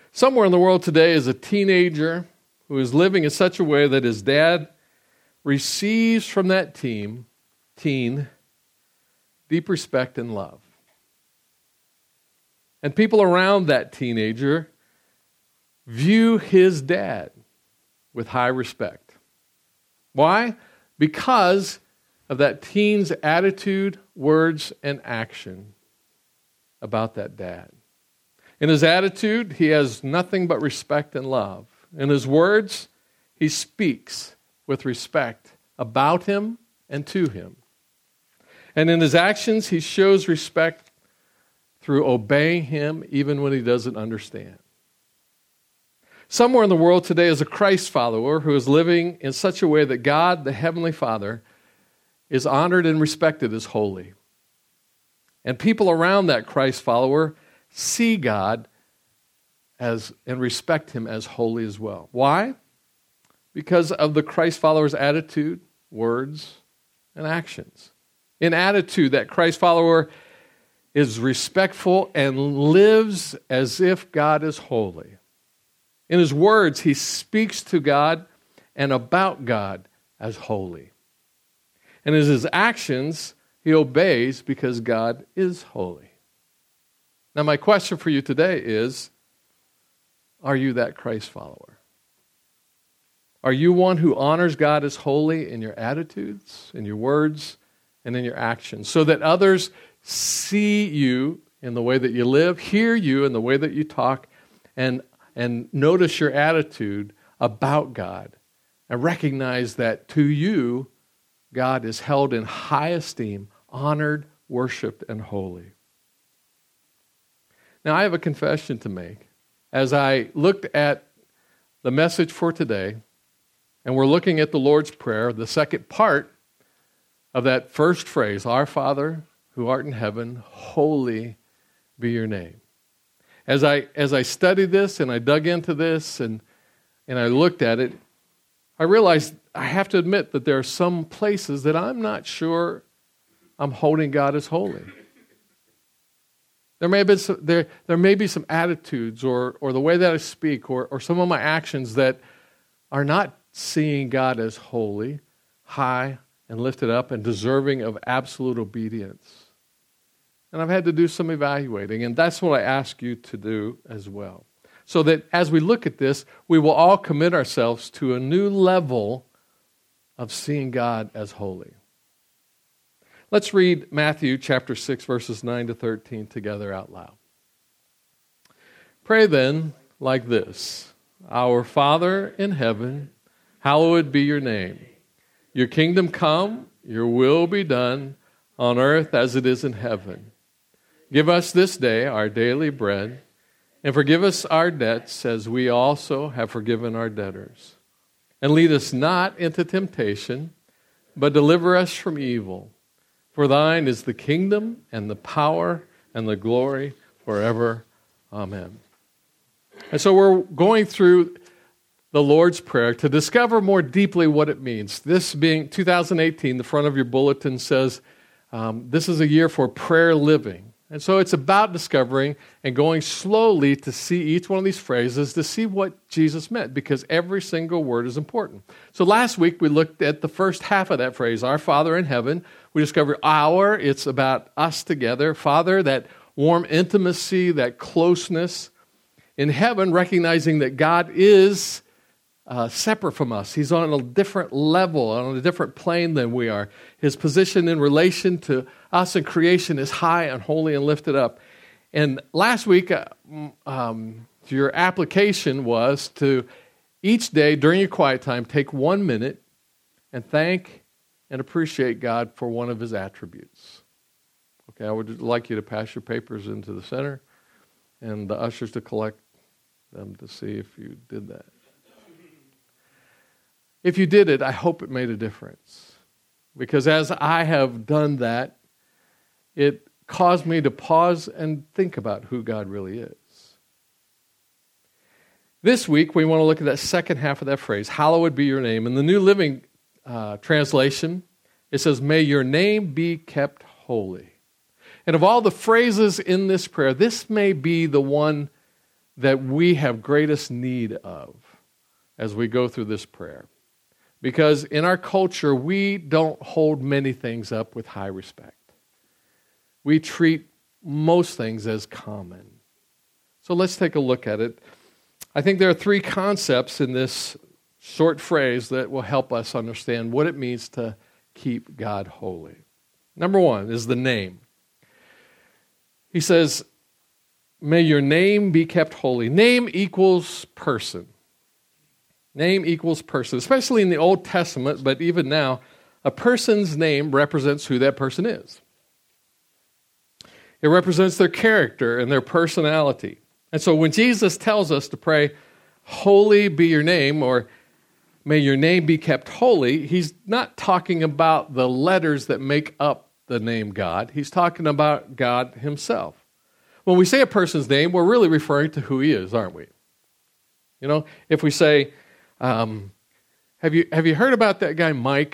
Somewhere in the world today is a teenager who is living in such a way that his dad receives from that teen deep respect and love. And people around that teenager view his dad with high respect. Why? Because of that teen's attitude, words, and action about that dad. In his attitude, he has nothing but respect and love. In his words, he speaks with respect about him and to him. And in his actions, he shows respect through obeying him even when he doesn't understand. Somewhere in the world today is a Christ follower who is living in such a way that God, the Heavenly Father, is honored and respected as holy. And people around that Christ follower see God as and respect him as holy as well. Why? Because of the Christ follower's attitude, words, and actions. In attitude, that Christ follower is respectful and lives as if God is holy. In his words, he speaks to God and about God as holy. And in his actions, he obeys because God is holy. Now, my question for you today is, are you that Christ follower? Are you one who honors God as holy in your attitudes, in your words, and in your actions, so that others see you in the way that you live, hear you in the way that you talk, and notice your attitude about God, and recognize that to you, God is held in high esteem, honored, worshiped, and holy. Now, I have a confession to make. As I looked at the message for today, and we're looking at the Lord's Prayer, the second part of that first phrase, Our Father who art in heaven, holy be your name. As I studied this and I dug into this and I looked at it, I realized I have to admit that there are some places that I'm not sure I'm holding God as holy. There may be some attitudes or the way that I speak or some of my actions that are not seeing God as holy, high, and lifted up and deserving of absolute obedience. And I've had to do some evaluating, and that's what I ask you to do as well. So that as we look at this, we will all commit ourselves to a new level of seeing God as holy. Let's read Matthew chapter 6, verses 9 to 13 together out loud. Pray then like this: Our Father in heaven, hallowed be your name. Your kingdom come, your will be done on earth as it is in heaven. Give us this day our daily bread, and forgive us our debts as we also have forgiven our debtors. And lead us not into temptation, but deliver us from evil. For thine is the kingdom and the power and the glory forever. Amen. And so we're going through the Lord's Prayer to discover more deeply what it means. This being 2018, the front of your bulletin says, this is a year for prayer living. And so it's about discovering and going slowly to see each one of these phrases to see what Jesus meant, because every single word is important. So last week we looked at the first half of that phrase, Our Father in heaven. We discovered it's about us together. Father, that warm intimacy, that closeness. In heaven, recognizing that God is separate from us. He's on a different level, on a different plane than we are. His position in relation to us in creation is high and holy and lifted up. And last week, your application was to each day during your quiet time, take 1 minute and thank and appreciate God for one of his attributes. Okay, I would like you to pass your papers into the center and the ushers to collect them to see if you did that. If you did it, I hope it made a difference. Because as I have done that, it caused me to pause and think about who God really is. This week, we want to look at that second half of that phrase, hallowed be your name. In the New Living Translation, it says, may your name be kept holy. And of all the phrases in this prayer, this may be the one that we have greatest need of as we go through this prayer. Because in our culture, we don't hold many things up with high respect. We treat most things as common. So let's take a look at it. I think there are three concepts in this short phrase that will help us understand what it means to keep God holy. Number one is the name. He says, may your name be kept holy. Name equals person. Name equals person, especially in the Old Testament, but even now, a person's name represents who that person is. It represents their character and their personality. And so when Jesus tells us to pray, holy be your name, or may your name be kept holy, he's not talking about the letters that make up the name God. He's talking about God himself. When we say a person's name, we're really referring to who he is, aren't we? You know, if we say, have you heard about that guy Mike?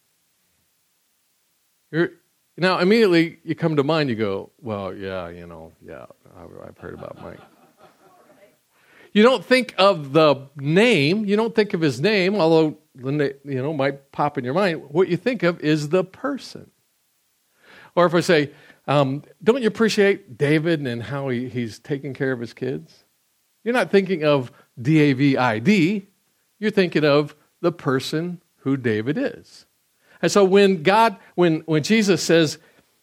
Now, immediately you come to mind, you go, well, yeah, I've heard about Mike. You don't think of the name, you don't think of his name, although might pop in your mind. What you think of is the person. Or if I say, don't you appreciate David and how he's taking care of his kids? You're not thinking of David, you're thinking of the person who David is. And so when Jesus says,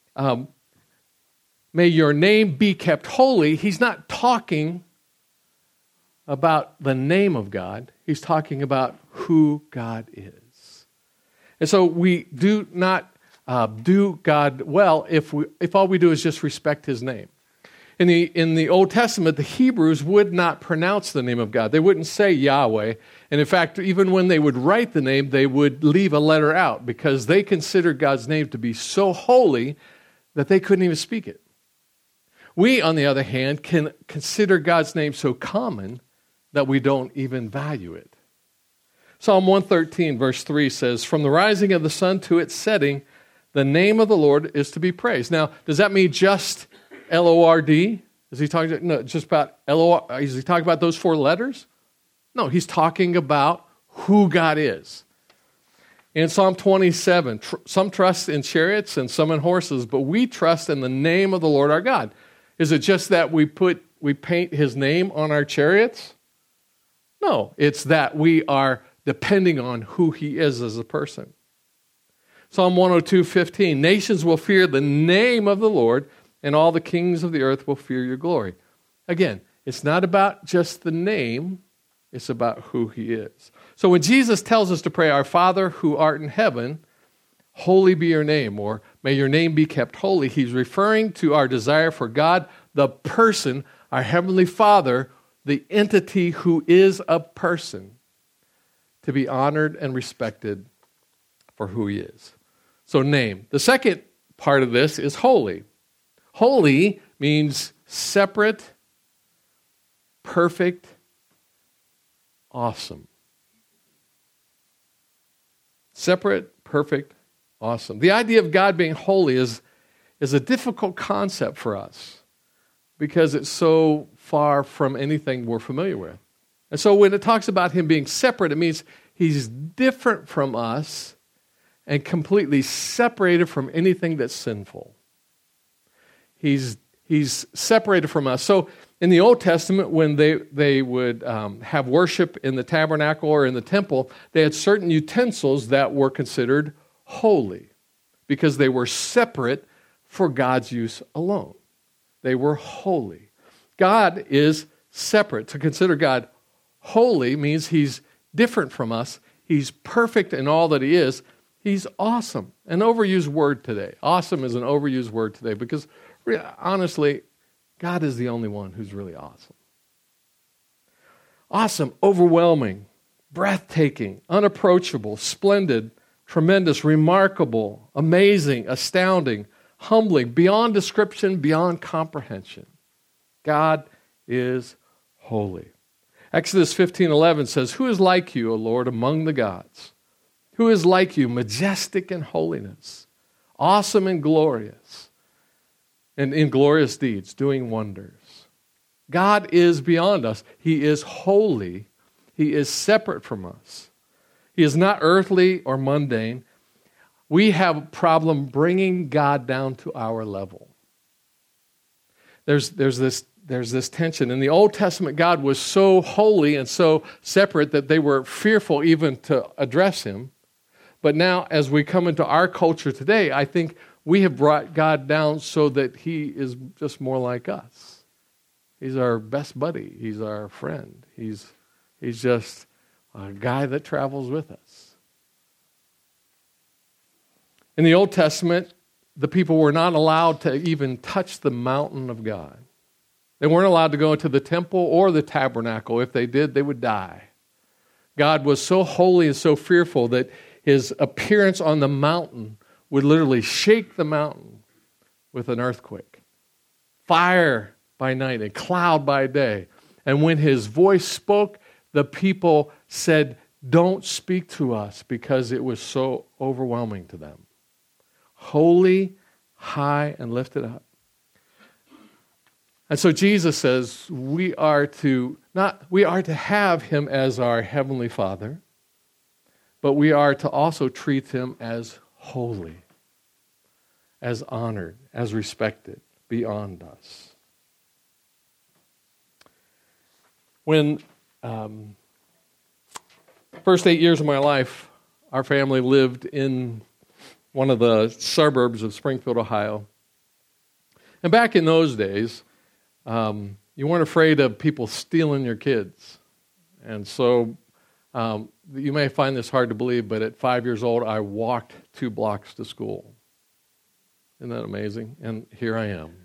may your name be kept holy, he's not talking about the name of God. He's talking about who God is. And so we do not do God well if all we do is just respect his name. In the Old Testament, the Hebrews would not pronounce the name of God. They wouldn't say Yahweh. And in fact, even when they would write the name, they would leave a letter out because they considered God's name to be so holy that they couldn't even speak it. We, on the other hand, can consider God's name so common that we don't even value it. Psalm 113, verse 3 says, from the rising of the sun to its setting, the name of the Lord is to be praised. Now, does that mean just L-O-R-D? Is he talking just about L-O-R? Is he talking about those four letters? No, he's talking about who God is. In Psalm 27, some trust in chariots and some in horses, but we trust in the name of the Lord our God. Is it just that we paint his name on our chariots? No, it's that we are depending on who he is as a person. Psalm 102:15, nations will fear the name of the Lord, and all the kings of the earth will fear your glory. Again, it's not about just the name, it's about who he is. So when Jesus tells us to pray, our Father who art in heaven, holy be your name, or may your name be kept holy, he's referring to our desire for God, the person, our Heavenly Father, the entity who is a person, to be honored and respected for who he is. So name. The second part of this is holy. Holy means separate, perfect, awesome. Separate, perfect, awesome. The idea of God being holy is a difficult concept for us because it's so far from anything we're familiar with. And so when it talks about him being separate, it means he's different from us and completely separated from anything that's sinful. He's separated from us. So in the Old Testament, when they would have worship in the tabernacle or in the temple, they had certain utensils that were considered holy because they were separate for God's use alone. They were holy. God is separate. To consider God holy means he's different from us. He's perfect in all that he is. He's awesome. An overused word today. Awesome is an overused word today because honestly, God is the only one who's really awesome. Awesome, overwhelming, breathtaking, unapproachable, splendid, tremendous, remarkable, amazing, astounding, humbling, beyond description, beyond comprehension. God is holy. Exodus 15:11 says, who is like you, O Lord, among the gods? Who is like you, majestic in holiness, awesome and glorious, and in glorious deeds, doing wonders? God is beyond us. He is holy. He is separate from us. He is not earthly or mundane. We have a problem bringing God down to our level. There's this tension. In the Old Testament, God was so holy and so separate that they were fearful even to address him. But now, as we come into our culture today, I think we have brought God down so that he is just more like us. He's our best buddy. He's our friend. He's just a guy that travels with us. In the Old Testament, the people were not allowed to even touch the mountain of God. They weren't allowed to go into the temple or the tabernacle. If they did, they would die. God was so holy and so fearful that his appearance on the mountain would literally shake the mountain with an earthquake. Fire by night and cloud by day. And when his voice spoke, the people said, "Don't speak to us," because it was so overwhelming to them. Holy, high, and lifted up. And so Jesus says we are to have him as our heavenly Father, but we are to also treat him as holy, as honored, as respected, beyond us. When first 8 years of my life, our family lived in one of the suburbs of Springfield, Ohio. And back in those days, you weren't afraid of people stealing your kids. And so you may find this hard to believe, but at 5 years old, I walked 2 blocks to school. Isn't that amazing? And here I am.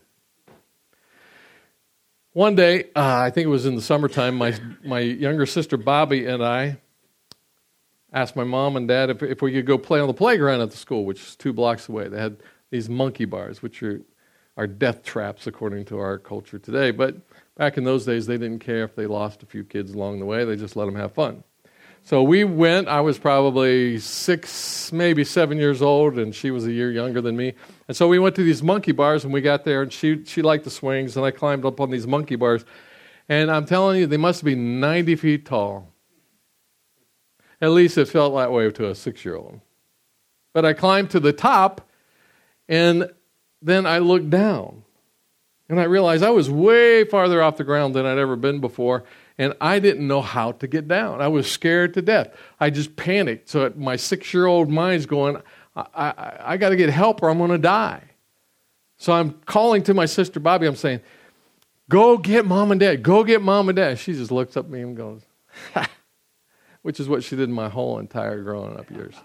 One day, I think it was in the summertime, my younger sister Bobby and I asked my mom and dad if we could go play on the playground at the school, which is 2 blocks away. They had these monkey bars, which are death traps according to our culture today. But back in those days, they didn't care if they lost a few kids along the way. They just let them have fun. So we went. I was probably 6, maybe 7 years old, and she was a year younger than me. And so we went to these monkey bars, and we got there, and she liked the swings, and I climbed up on these monkey bars. And I'm telling you, they must be 90 feet tall. At least it felt that way to a 6-year-old. But I climbed to the top, and then I looked down. And I realized I was way farther off the ground than I'd ever been before, and I didn't know how to get down. I was scared to death. I just panicked. So my 6-year-old mind's going, I got to get help or I'm going to die. So I'm calling to my sister Bobby. I'm saying, "Go get Mom and Dad. Go get Mom and Dad." She just looks up at me and goes, "Ha." Which is what she did my whole entire growing up years.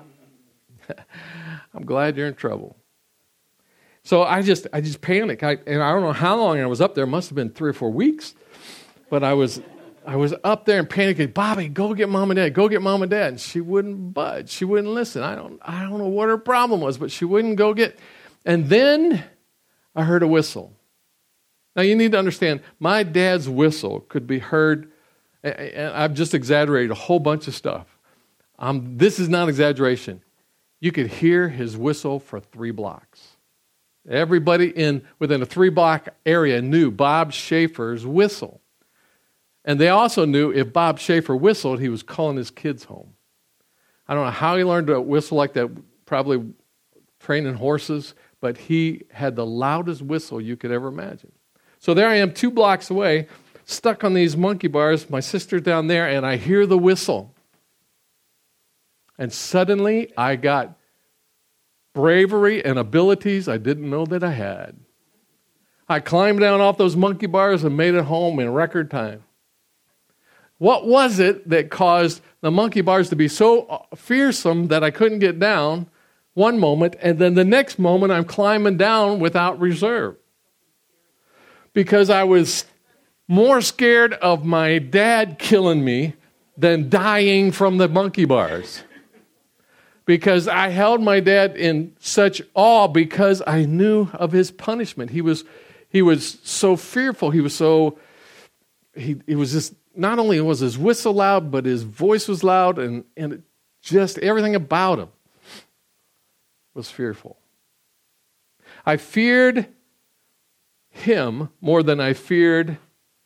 I'm glad you're in trouble. So I just panicked. And I don't know how long I was up there. It must have been 3 or 4 weeks. But I was up there and panicking. "Bobby, go get Mom and Dad. Go get Mom and Dad." And she wouldn't budge. She wouldn't listen. I don't know what her problem was, but she wouldn't go get. And then I heard a whistle. Now you need to understand, my dad's whistle could be heard. And I've just exaggerated a whole bunch of stuff. This is not exaggeration. You could hear his whistle for 3 blocks. Everybody within a 3-block area knew Bob Schaefer's whistle. And they also knew if Bob Schaefer whistled, he was calling his kids home. I don't know how he learned to whistle like that, probably training horses, but he had the loudest whistle you could ever imagine. So there I am 2 blocks away, stuck on these monkey bars, my sister down there, and I hear the whistle. And suddenly I got bravery and abilities I didn't know that I had. I climbed down off those monkey bars and made it home in record time. What was it that caused the monkey bars to be so fearsome that I couldn't get down one moment, and then the next moment I'm climbing down without reserve? Because I was more scared of my dad killing me than dying from the monkey bars. Because I held my dad in such awe because I knew of his punishment. He was so fearful. He was just, not only was his whistle loud, but his voice was loud, and just everything about him was fearful. I feared him more than I feared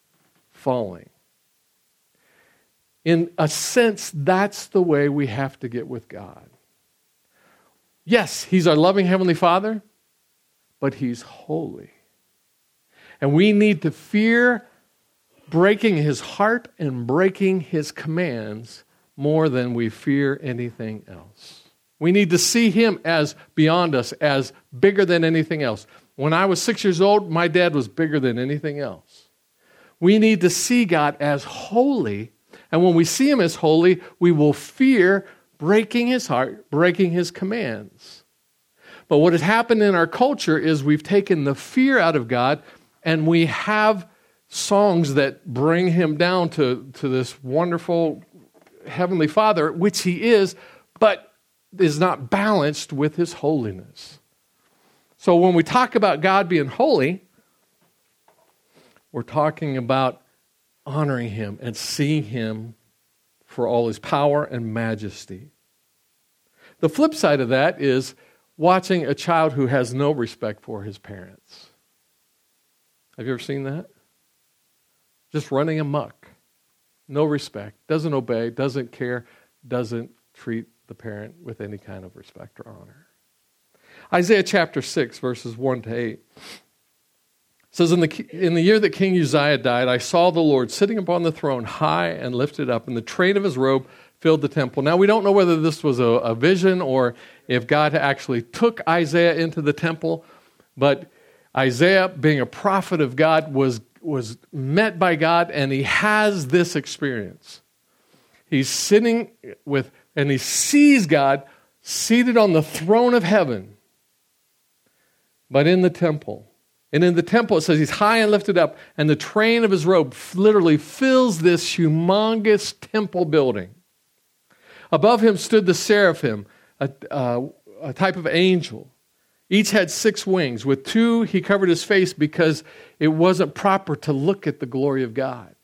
falling. In a sense, that's the way we have to get with God. Yes, He's our loving Heavenly Father, but He's holy. And we need to fear breaking His heart and breaking His commands more than we fear anything else. We need to see Him as beyond us, as bigger than anything else. When I was 6 years old, my dad was bigger than anything else. We need to see God as holy, and when we see Him as holy, we will fear breaking His heart, breaking His commands. But what has happened in our culture is we've taken the fear out of God, and we have songs that bring Him down to this wonderful Heavenly Father, which He is, but is not balanced with His holiness. So when we talk about God being holy, we're talking about honoring Him and seeing Him for all His power and majesty. The flip side of that is watching a child who has no respect for his parents. Have you ever seen that? Just running amok. No respect. Doesn't obey, doesn't care, doesn't treat the parent with any kind of respect or honor. Isaiah chapter 6, verses 1 to 8 says, in the year that King Uzziah died, I saw the Lord sitting upon the throne, high and lifted up, and the train of His robe filled the temple. Now, we don't know whether this was a vision or if God actually took Isaiah into the temple, but Isaiah, being a prophet of God, was met by God, and he has this experience. He's sitting and he sees God seated on the throne of heaven, but in the temple. And in the temple, it says He's high and lifted up, and the train of His robe literally fills this humongous temple building. Above Him stood the seraphim, a type of angel. Each had 6 wings. With 2, He covered His face because it wasn't proper to look at the glory of God.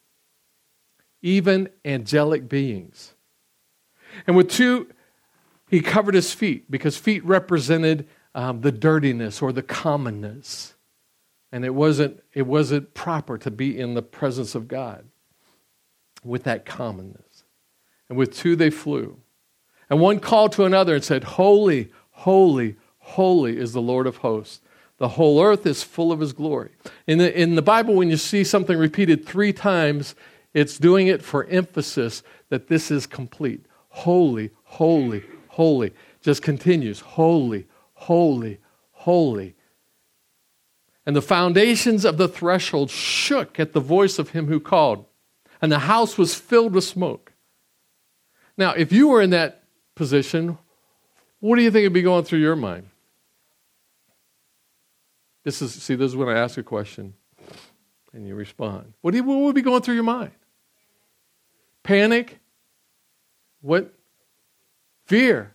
Even angelic beings. And with 2, He covered His feet because feet represented the dirtiness or the commonness. And it wasn't proper to be in the presence of God with that commonness. And with 2 they flew. And one called to another and said, Holy, holy, holy is the Lord of hosts. The whole earth is full of His glory. In the Bible, when you see something repeated 3 times, it's doing it for emphasis that this is complete. Holy, holy, holy. Just continues. Holy, holy, holy. And the foundations of the threshold shook at the voice of Him who called, and the house was filled with smoke. Now, if you were in that position, what do you think would be going through your mind? This is when I ask a question and you respond. What would be going through your mind? Panic? What? Fear.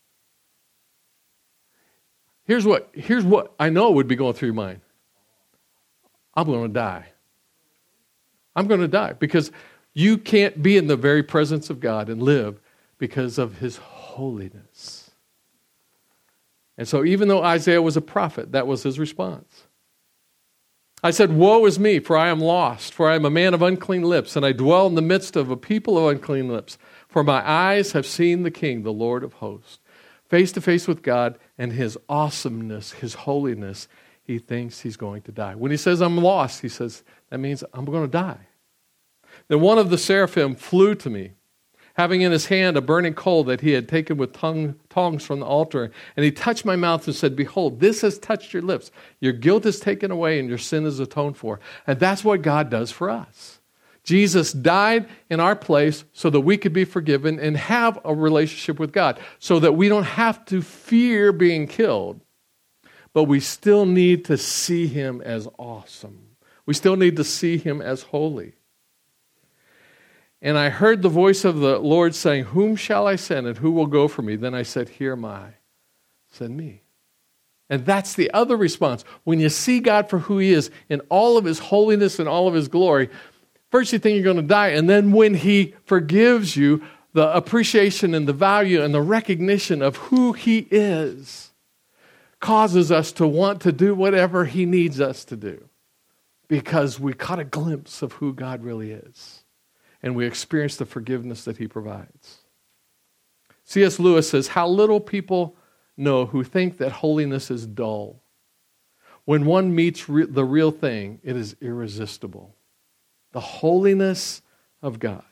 Here's what I know would be going through your mind. I'm going to die. I'm going to die because you can't be in the very presence of God and live because of His holiness. And so even though Isaiah was a prophet, that was his response. I said, woe is me, for I am lost, for I am a man of unclean lips, and I dwell in the midst of a people of unclean lips. For my eyes have seen the King, the Lord of hosts. Face to face with God and His awesomeness, His holiness, he thinks he's going to die. When he says, I'm lost, he says, that means I'm going to die. Then one of the seraphim flew to me, having in his hand a burning coal that he had taken with tongs from the altar. And he touched my mouth and said, behold, this has touched your lips. Your guilt is taken away and your sin is atoned for. And that's what God does for us. Jesus died in our place so that we could be forgiven and have a relationship with God, so that we don't have to fear being killed. But we still need to see Him as awesome. We still need to see Him as holy. And I heard the voice of the Lord saying, whom shall I send and who will go for me? Then I said, here am I. Send me. And that's the other response. When you see God for who He is in all of His holiness and all of His glory, first you think you're going to die. And then when He forgives you, the appreciation and the value and the recognition of who He is causes us to want to do whatever He needs us to do because we caught a glimpse of who God really is. And we experienced the forgiveness that he provides. C.S. Lewis says, how little people know who think that holiness is dull. When one meets the real thing, it is irresistible. The holiness of God.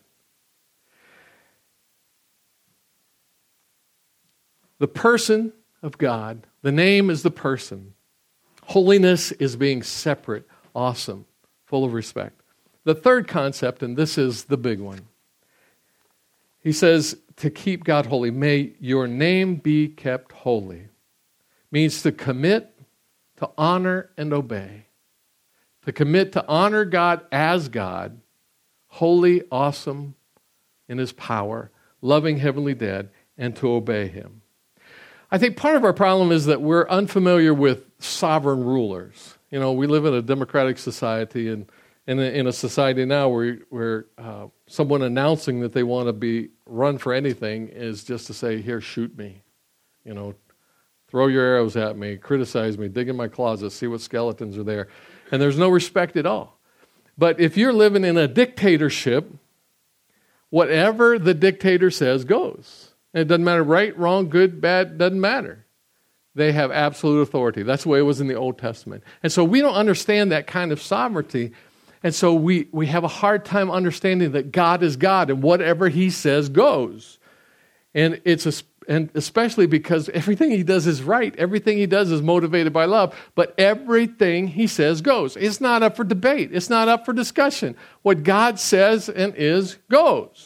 The person of God, the name is the person. Holiness is being separate, awesome, full of respect. The third concept, and this is the big one. He says, to keep God holy, may your name be kept holy. Means to commit, to honor, and obey. To commit to honor God as God, holy, awesome in his power, loving heavenly dad, and to obey him. I think part of our problem is that we're unfamiliar with sovereign rulers. You know, we live in a democratic society, and in a society now where someone announcing that they want to be run for anything is just to say, here, shoot me. You know, throw your arrows at me, criticize me, dig in my closet, see what skeletons are there. And there's no respect at all. But if you're living in a dictatorship, whatever the dictator says goes. And it doesn't matter right, wrong, good, bad, doesn't matter. They have absolute authority. That's the way it was in the Old Testament. And so we don't understand that kind of sovereignty. And so we have a hard time understanding that God is God and whatever he says goes. And especially because everything he does is right. Everything he does is motivated by love. But everything he says goes. It's not up for debate. It's not up for discussion. What God says and is goes.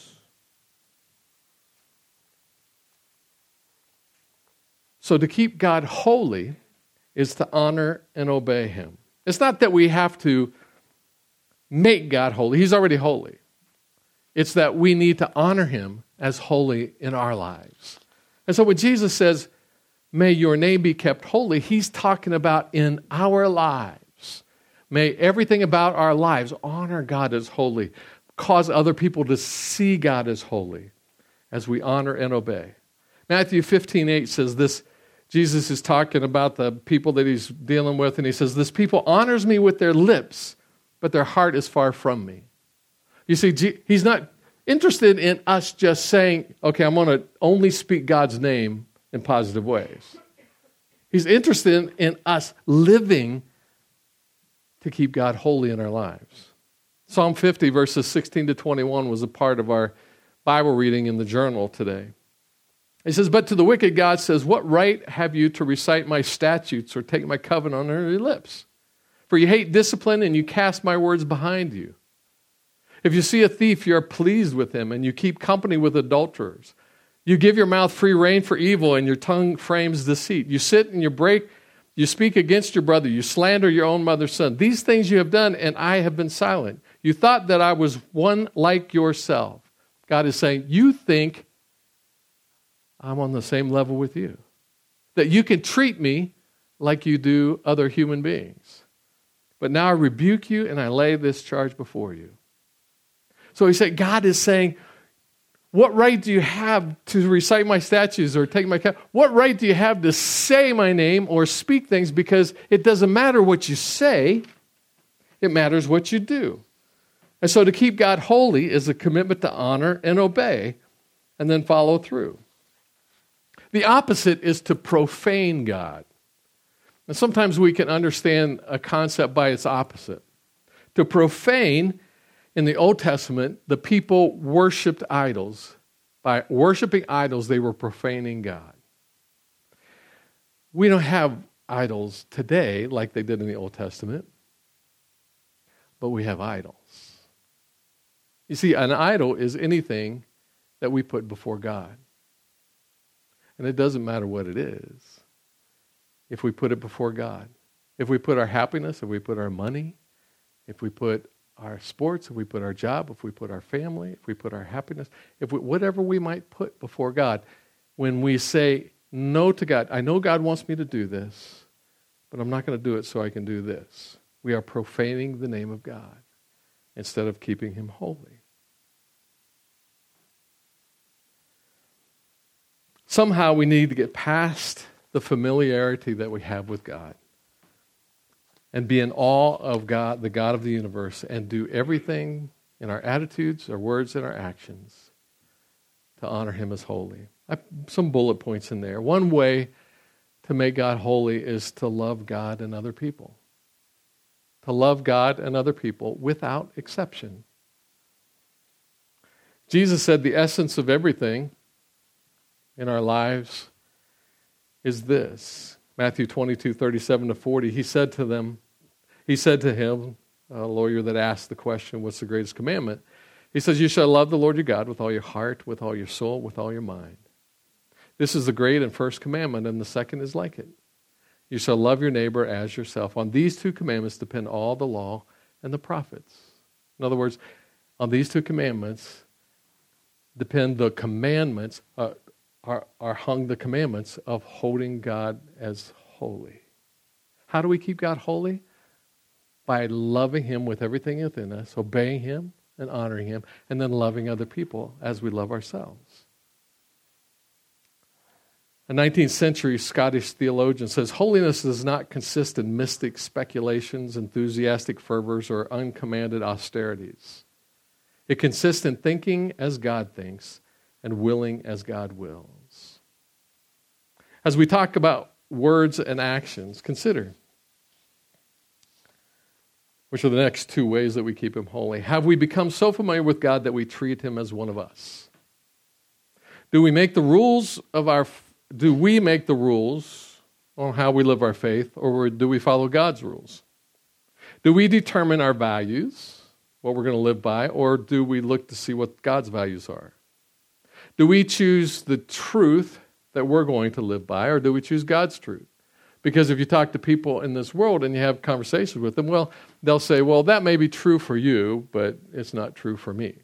So to keep God holy is to honor and obey him. It's not that we have to make God holy. He's already holy. It's that we need to honor him as holy in our lives. And so when Jesus says, may your name be kept holy, he's talking about in our lives. May everything about our lives honor God as holy, cause other people to see God as holy as we honor and obey. Matthew 15:8 says this. Jesus is talking about the people that he's dealing with, and he says, this people honors me with their lips, but their heart is far from me. You see, he's not interested in us just saying, okay, I'm going to only speak God's name in positive ways. He's interested in us living to keep God holy in our lives. Psalm 50, verses 16 to 21 was a part of our Bible reading in the journal today. He says, but to the wicked God says, what right have you to recite my statutes or take my covenant on your lips? For you hate discipline and you cast my words behind you. If you see a thief, you are pleased with him and you keep company with adulterers. You give your mouth free rein for evil and your tongue frames deceit. You sit and you speak against your brother. You slander your own mother's son. These things you have done and I have been silent. You thought that I was one like yourself. God is saying, you think I'm on the same level with you. That you can treat me like you do other human beings. But now I rebuke you and I lay this charge before you. So he said, God is saying, what right do you have to recite my statutes or take my covenant? What right do you have to say my name or speak things? Because it doesn't matter what you say, it matters what you do. And so to keep God holy is a commitment to honor and obey and then follow through. The opposite is to profane God. And sometimes we can understand a concept by its opposite. To profane, in the Old Testament, the people worshipped idols. By worshiping idols, they were profaning God. We don't have idols today like they did in the Old Testament, but we have idols. You see, an idol is anything that we put before God. And it doesn't matter what it is if we put it before God. If we put our happiness, if we put our money, if we put our sports, if we put our job, if we put our family, if we put our happiness, whatever we might put before God, when we say no to God, I know God wants me to do this, but I'm not going to do it so I can do this. We are profaning the name of God instead of keeping him holy. Somehow we need to get past the familiarity that we have with God. and be in awe of God, the God of the universe, and do everything in our attitudes, our words, and our actions to honor him as holy. Some bullet points in there. One way to make God holy is to love God and other people. To love God and other people without exception. Jesus said the essence of everything in our lives is this. Matthew 22:37-40. He said to him, a lawyer that asked the question, what's the greatest commandment? He says, you shall love the Lord your God with all your heart, with all your soul, with all your mind. This is the great and first commandment, and the second is like it. You shall love your neighbor as yourself. On these two commandments depend all the law and the prophets. In other words, on these two commandments depend the commandments, are hung the commandments of holding God as holy. How do we keep God holy? By loving him with everything within us, obeying him and honoring him, and then loving other people as we love ourselves. A 19th century Scottish theologian says, holiness does not consist in mystic speculations, enthusiastic fervors, or uncommanded austerities. It consists in thinking as God thinks and willing as God wills. As we talk about words and actions, consider, which are the next two ways that we keep him holy. Have we become so familiar with God that we treat him as one of us? Do we make the rules on how we live our faith, or do we follow God's rules? Do we determine our values, what we're going to live by, or do we look to see what God's values are? Do we choose the truth that we're going to live by, or do we choose God's truth? Because if you talk to people in this world and you have conversations with them, well, they'll say, well, that may be true for you, but it's not true for me.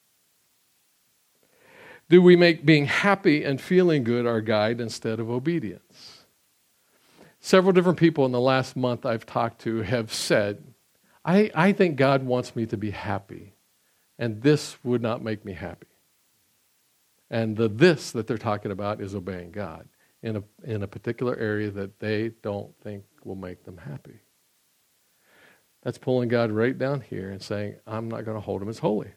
Do we make being happy and feeling good our guide instead of obedience? Several different people in the last month I've talked to have said, I think God wants me to be happy, and this would not make me happy. And the this that they're talking about is obeying God in a particular area that they don't think will make them happy. That's pulling God right down here and saying, I'm not going to hold him as holy.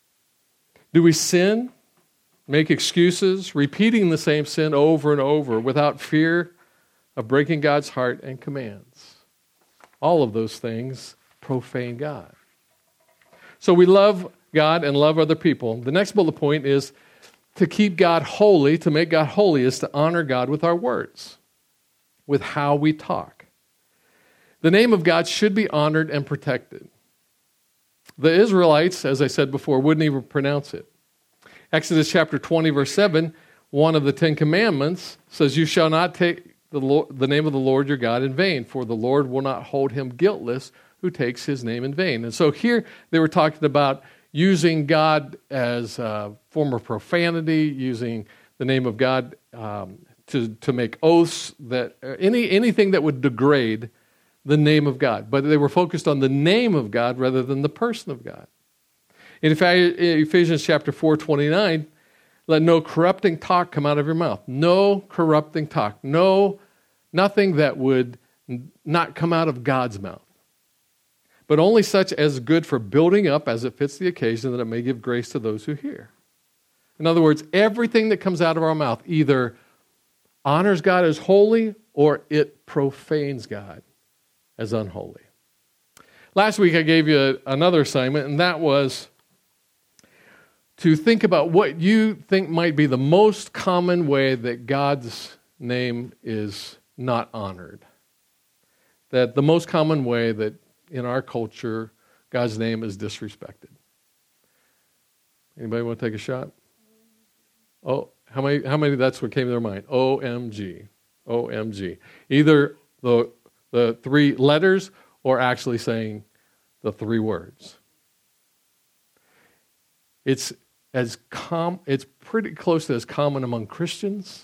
Do we sin, make excuses, repeating the same sin over and over without fear of breaking God's heart and commands? All of those things profane God. So we love God and love other people. The next bullet point is to keep God holy, to make God holy, is to honor God with our words, with how we talk. The name of God should be honored and protected. The Israelites, as I said before, wouldn't even pronounce it. Exodus chapter 20, verse 7, one of the 10 commandments says, you shall not take the name of the Lord your God in vain, for the Lord will not hold him guiltless who takes his name in vain. And so here they were talking about using God as a form of profanity, using the name of God to make oaths, that anything that would degrade the name of God. But they were focused on the name of God rather than the person of God. In Ephesians chapter 4:29, let no corrupting talk come out of your mouth. No corrupting talk. Nothing that would not come out of God's mouth. But only such as is good for building up as it fits the occasion, that it may give grace to those who hear. In other words, everything that comes out of our mouth either honors God as holy or it profanes God as unholy. Last week I gave you another assignment, and that was to think about what you think might be the most common way that God's name is not honored. That the most common way that in our culture, God's name is disrespected. Anybody want to take a shot? Oh, how many that's what came to their mind? OMG. OMG. Either the three letters or actually saying the three words. It's pretty close to as common among Christians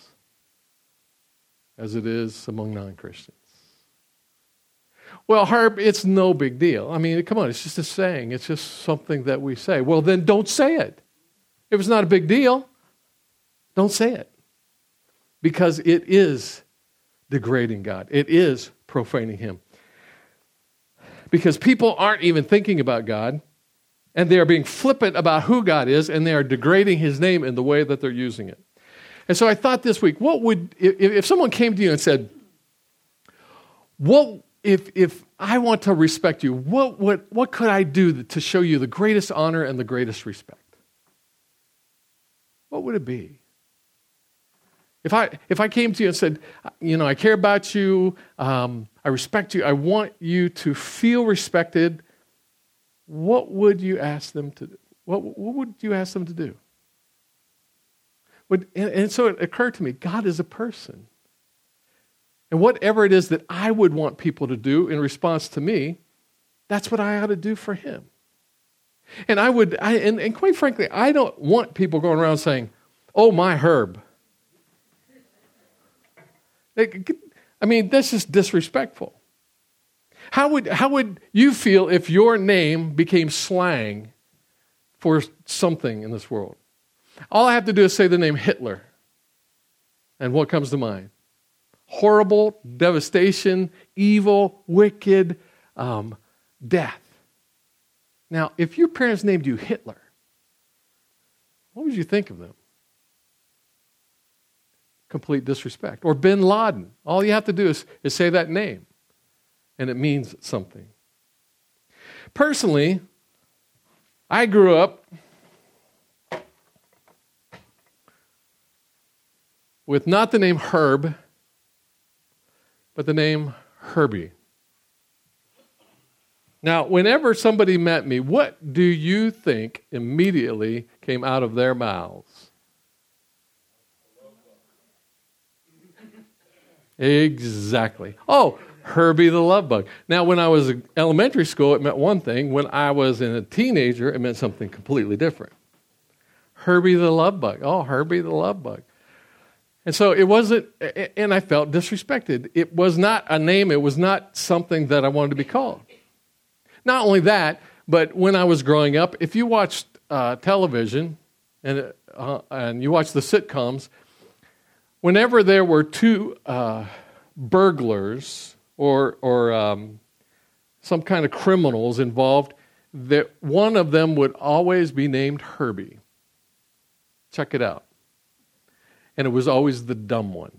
as it is among non-Christians. Well, Herb, it's no big deal. I mean, come on, it's just a saying. It's just something that we say. Well, then don't say it. If it's not a big deal, don't say it. Because it is degrading God. It is profaning him. because people aren't even thinking about God, and they are being flippant about who God is, and they are degrading his name in the way that they're using it. And so I thought this week, what would, if someone came to you and said, what if I want to respect you, what could I do to show you the greatest honor and the greatest respect? What would it be? If I came to you and said, I care about you, I respect you, I want you to feel respected, what would you ask them to do? What would you ask them to do? And so it occurred to me, God is a person. And whatever it is that I would want people to do in response to me, that's what I ought to do for him. And and quite frankly, I don't want people going around saying, "Oh, my Herb." That's just disrespectful. How would you feel if your name became slang for something in this world? All I have to do is say the name Hitler. And what comes to mind? Horrible, devastation, evil, wicked, death. Now, if your parents named you Hitler, what would you think of them? Complete disrespect. Or Bin Laden. All you have to do is say that name, and it means something. Personally, I grew up with not the name Herb, but the name Herbie. Now, whenever somebody met me, what do you think immediately came out of their mouths? Exactly. Oh, Herbie the Love Bug. Now, when I was in elementary school, it meant one thing. When I was a teenager, it meant something completely different. Herbie the Love Bug. Oh, Herbie the Love Bug. And so it wasn't, and I felt disrespected. It was not a name. It was not something that I wanted to be called. Not only that, but when I was growing up, if you watched television and you watched the sitcoms, whenever there were two burglars or some kind of criminals involved, that one of them would always be named Herbie. Check it out. And it was always the dumb one.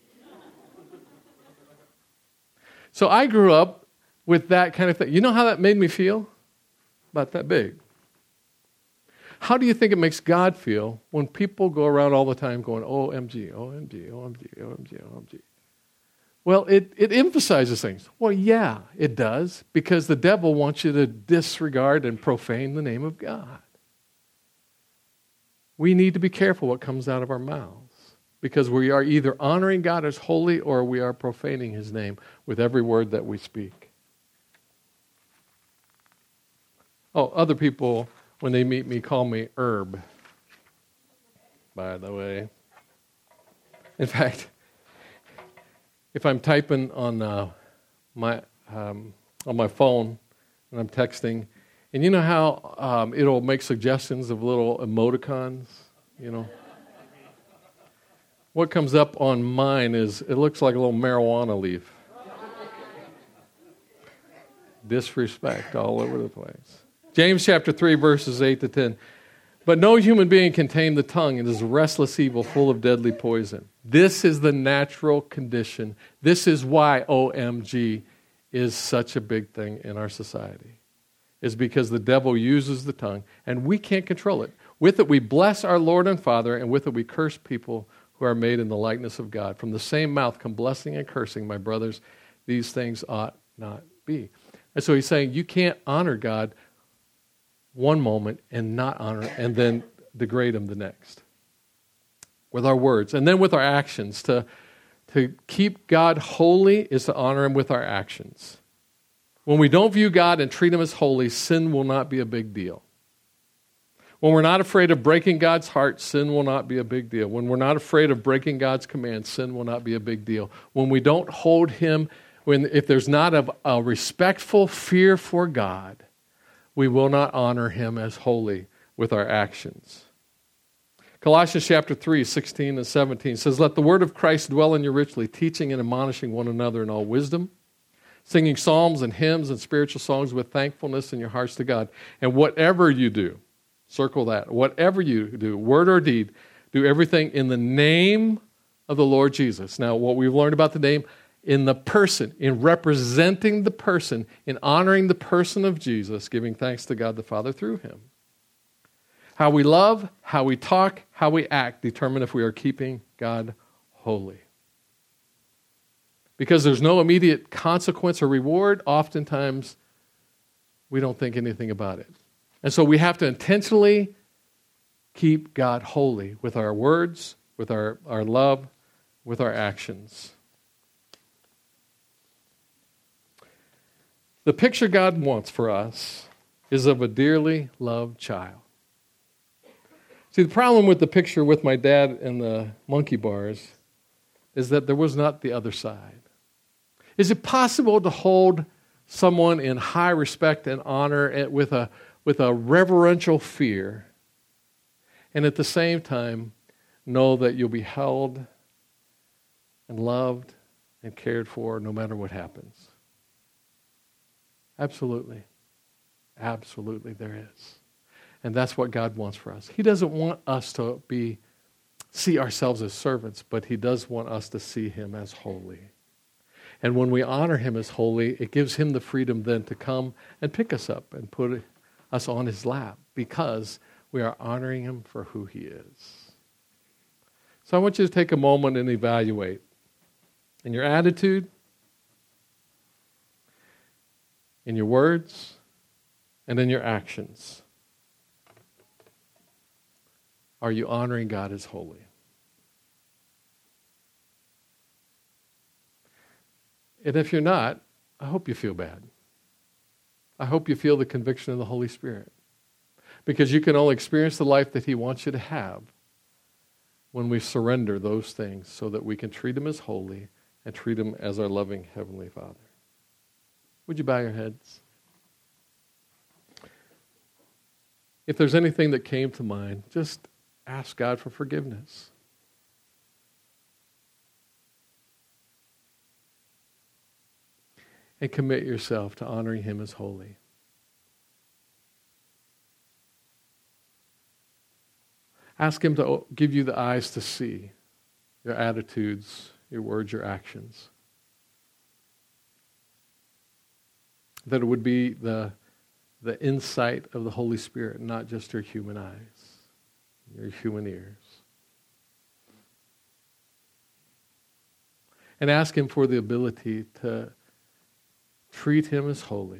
So I grew up with that kind of thing. You know how that made me feel? About that big. How do you think it makes God feel when people go around all the time going, OMG, OMG, OMG, OMG, OMG? Well, it emphasizes things. Well, yeah, it does, because the devil wants you to disregard and profane the name of God. We need to be careful what comes out of our mouths, because we are either honoring God as holy or we are profaning his name with every word that we speak. Oh, other people, when they meet me, call me Herb, by the way. In fact, if I'm typing on my phone and I'm texting, and you know how it'll make suggestions of little emoticons, What comes up on mine is, it looks like a little marijuana leaf. Disrespect all over the place. James chapter 3, verses 8 to 10. But no human being can tame the tongue. It is a restless evil full of deadly poison. This is the natural condition. This is why OMG is such a big thing in our society. It's because the devil uses the tongue, and we can't control it. With it we bless our Lord and Father, and with it we curse people who are made in the likeness of God. From the same mouth come blessing and cursing, my brothers. These things ought not be. And so he's saying you can't honor God one moment and not honor, and then degrade him the next. With our words. And then with our actions. To keep God holy is to honor him with our actions. When we don't view God and treat him as holy, sin will not be a big deal. When we're not afraid of breaking God's heart, sin will not be a big deal. When we're not afraid of breaking God's commands, sin will not be a big deal. When we don't hold him, if there's not a respectful fear for God, we will not honor him as holy with our actions. Colossians chapter 3, 16 and 17 says, Let the word of Christ dwell in you richly, teaching and admonishing one another in all wisdom, singing psalms and hymns and spiritual songs with thankfulness in your hearts to God. And whatever you do, circle that, whatever you do, word or deed, do everything in the name of the Lord Jesus. Now, what we've learned about the name, in the person, in representing the person, in honoring the person of Jesus, giving thanks to God the Father through him. How we love, how we talk, how we act determine if we are keeping God holy. Because there's no immediate consequence or reward, oftentimes we don't think anything about it. And so we have to intentionally keep God holy with our words, with our love, with our actions. The picture God wants for us is of a dearly loved child. See, the problem with the picture with my dad and the monkey bars is that there was not the other side. Is it possible to hold someone in high respect and honor with a reverential fear, and at the same time know that you'll be held and loved and cared for no matter what happens? Absolutely. Absolutely there is. And that's what God wants for us. He doesn't want us to see ourselves as servants, but he does want us to see him as holy. And when we honor him as holy, it gives him the freedom then to come and pick us up and put us on his lap, because we are honoring him for who he is. So I want you to take a moment and evaluate in your attitude, in your words, and in your actions. Are you honoring God as holy? And if you're not, I hope you feel bad. I hope you feel the conviction of the Holy Spirit. Because you can only experience the life that he wants you to have when we surrender those things so that we can treat him as holy and treat him as our loving Heavenly Father. Would you bow your heads? If there's anything that came to mind, just ask God for forgiveness. And commit yourself to honoring him as holy. Ask him to give you the eyes to see your attitudes, your words, your actions. That it would be the insight of the Holy Spirit, not just your human eyes, your human ears. And ask him for the ability to treat him as holy,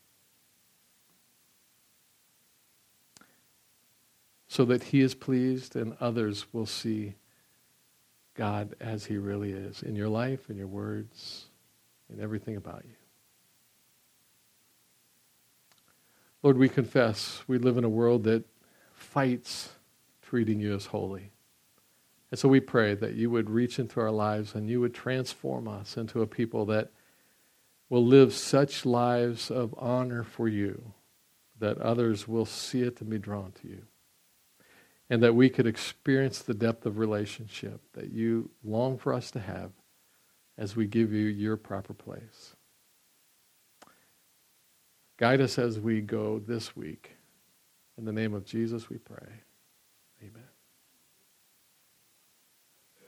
so that he is pleased and others will see God as he really is in your life, in your words, in everything about you. Lord, we confess we live in a world that fights treating you as holy. And so we pray that you would reach into our lives and you would transform us into a people that will live such lives of honor for you that others will see it and be drawn to you. And that we could experience the depth of relationship that you long for us to have as we give you your proper place. Guide us as we go this week. In the name of Jesus we pray. Amen.